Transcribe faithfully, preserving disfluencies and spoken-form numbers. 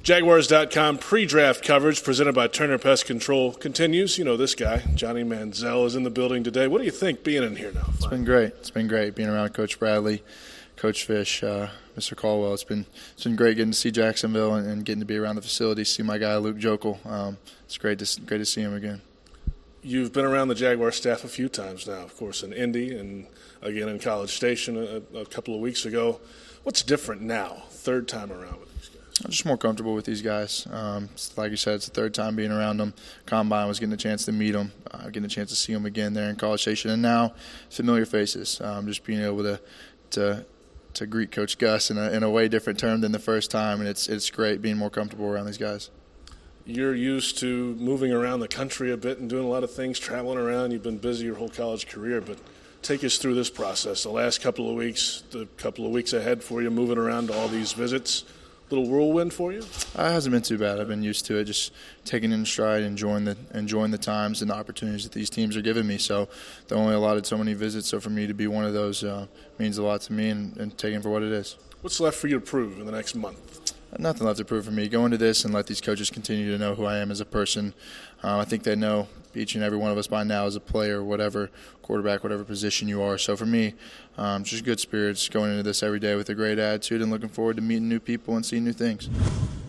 Jaguars dot com pre-draft coverage presented by Turner Pest Control continues. You know this guy, Johnny Manziel, is in the building today. What do you think being in here now? It's been great. It's been great being around Coach Bradley, Coach Fish, uh, Mister Caldwell. It's been it's been great getting to see Jacksonville and, and getting to be around the facility, see my guy Luke Joeckel. Um, it's great to great to see him again. You've been around the Jaguar staff a few times now, of course, in Indy and again in College Station a, a couple of weeks ago. What's different now, third time around with these guys? I'm just more comfortable with these guys. Um, like you said, it's the third time being around them. Combine was getting a chance to meet them, uh, getting a chance to see them again there in College Station, and now familiar faces. Um, just being able to to to greet Coach Gus in a, in a way different term than the first time, and it's it's great being more comfortable around these guys. You're used to moving around the country a bit and doing a lot of things, traveling around. You've been busy your whole college career, but take us through this process. The last couple of weeks, the couple of weeks ahead for you, moving around to all these visits. Little whirlwind for you? Uh, it hasn't been too bad. I've been used to it, just taking it in stride, enjoying the enjoying the times and the opportunities that these teams are giving me. So they only allotted so many visits, so for me to be one of those uh, means a lot to me and, and taking it for what it is. What's left for you to prove in the next month? Nothing left to prove for me. Go into this and let these coaches continue to know who I am as a person. Uh, I think they know each and every one of us by now as a player, whatever quarterback, whatever position you are. So for me, um, just good spirits going into this every day with a great attitude and looking forward to meeting new people and seeing new things.